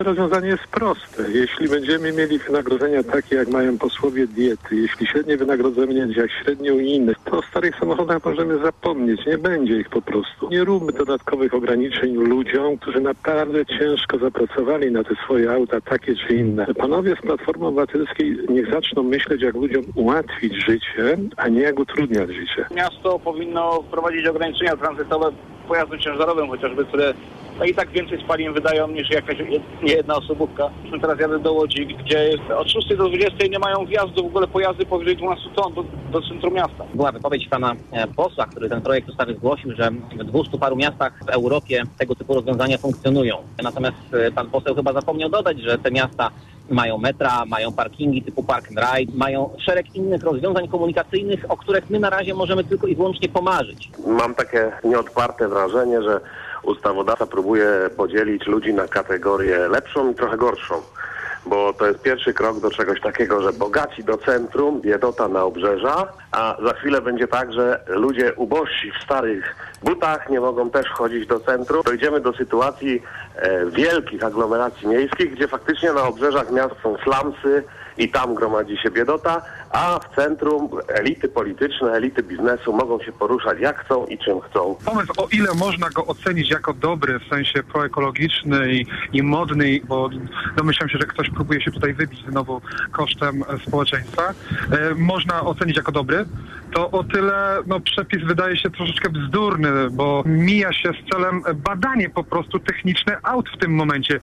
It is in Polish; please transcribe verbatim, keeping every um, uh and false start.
Rozwiązanie jest proste. Jeśli będziemy mieli wynagrodzenia takie, jak mają posłowie diety, jeśli średnie wynagrodzenie będzie jak średnio inne, to o starych samochodach możemy zapomnieć. Nie będzie ich po prostu. Nie róbmy dodatkowych ograniczeń ludziom, którzy naprawdę ciężko zapracowali na te swoje auta, takie czy inne. Panowie z Platformy Obywatelskiej niech zaczną myśleć, jak ludziom ułatwić życie, a nie jak utrudniać życie. Miasto powinno wprowadzić ograniczenia tranzytowe pojazdom ciężarowym chociażby, które no i tak więcej spalin wydają niż jakaś nie jedna osobówka. Teraz jadę do Łodzi, gdzie jest od szóstej do dwudziestej nie mają wjazdu w ogóle pojazdy powyżej dwunastu ton do, do centrum miasta. Była wypowiedź pana posła, który ten projekt ustawy zgłosił, że w dwustu paru miastach w Europie tego typu rozwiązania funkcjonują. Natomiast pan poseł chyba zapomniał dodać, że te miasta mają metra, mają parkingi typu park and ride, mają szereg innych rozwiązań komunikacyjnych, o których my na razie możemy tylko i wyłącznie pomarzyć. Mam takie nieodparte wrażenie, że ustawodawca próbuje podzielić ludzi na kategorię lepszą i trochę gorszą, bo to jest pierwszy krok do czegoś takiego, że bogaci do centrum, biedota na obrzeża, a za chwilę będzie tak, że ludzie ubożsi w starych butach nie mogą też chodzić do centrum. Dojdziemy do sytuacji e, wielkich aglomeracji miejskich, gdzie faktycznie na obrzeżach miast są slumsy i tam gromadzi się biedota, a w centrum elity polityczne, elity biznesu mogą się poruszać jak chcą i czym chcą. Pomysł, o ile można go ocenić jako dobry, w sensie proekologiczny i, i modny, bo domyślam się, że ktoś próbuje się tutaj wybić znowu kosztem społeczeństwa, e, można ocenić jako dobry, to o tyle no, przepis wydaje się troszeczkę bzdurny, bo mija się z celem badanie po prostu techniczne aut w tym momencie.